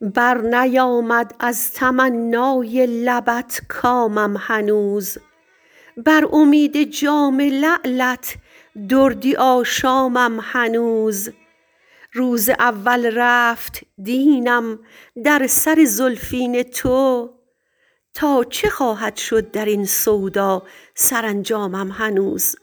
بر نیامد از تمنای لبت کامم هنوز، بر امید جام لعلت دردی آشامم هنوز. روز اول رفت دینم در سر زلفین تو، تا چه خواهد شد در این سودا سرانجامم هنوز.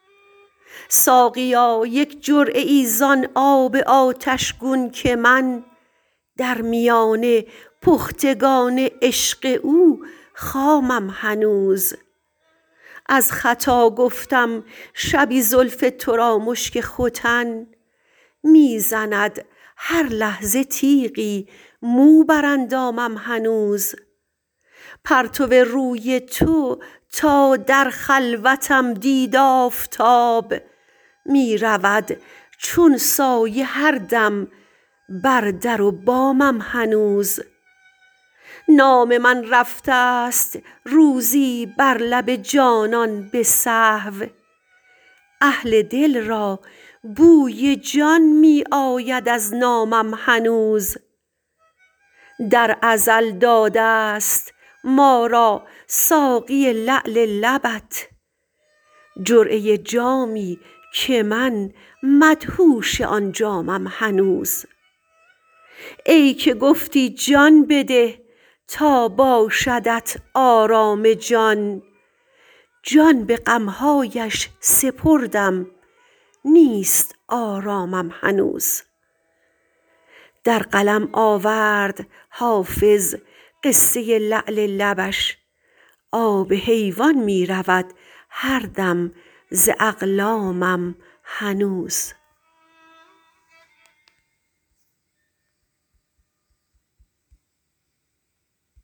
ساقیا یک جرعه ای زان آب آتشگون که من، در میان پختگان عشق او خامم هنوز. از خطا گفتم شبی زلف تو را مشک ختن، می زند هر لحظه تیغی مو بر اندامم هنوز. پرتو روی تو تا در خلوتم دید آفتاب، می رود چون سایه هر دم بر در و بامم هنوز. نام من رفته ست روزی بر لب جانان به سهو، اهل دل را بوی جان می آید از نامم هنوز. در ازل داده ست ما را ساقی لعل لبت، جرعه جامی که من مدهوش آن جامم هنوز. ای که گفتی جان بده تا باشدت آرام جان، جان به غمهایش سپردم نیست آرامم هنوز. در قلم آورد حافظ قصه لعل لبش، آب حیوان می رود هر دم ز اقلامم هنوز.